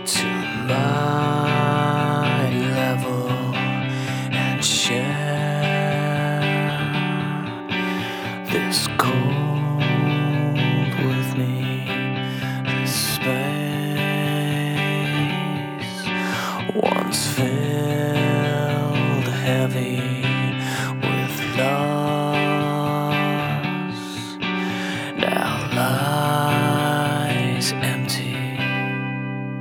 to my level and share this cold with me, this space once filled.